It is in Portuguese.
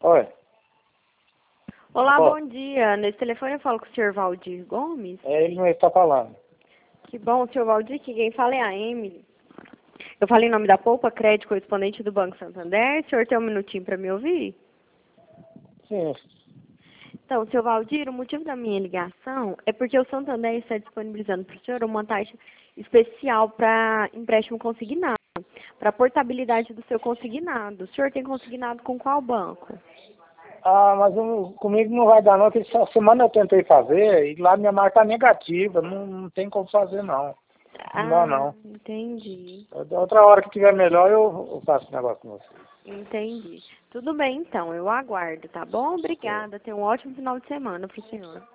Oi. Olá, Ó, bom dia. Nesse telefone eu falo com o senhor Valdir Gomes. é ele mesmo que está falando. Que bom, senhor Valdir, que quem fala é a Emily. Eu falei em nome da Poupa Crédito, correspondente do Banco Santander. O senhor tem um minutinho para me ouvir? Sim. Então, senhor Valdir, o motivo da minha ligação é porque o Santander está disponibilizando para o senhor uma taxa especial para empréstimo consignado, para a portabilidade do seu consignado. O senhor tem consignado com qual banco? Ah, mas comigo não vai dar não, porque essa semana eu tentei fazer e lá minha marca tá negativa, não tem como fazer não. Não dá Ah, não. entendi. Outra hora que tiver melhor eu faço o negócio com você. Entendi. Tudo bem, então. Eu aguardo, tá bom? Obrigada. Tenha um ótimo final de semana pro senhor.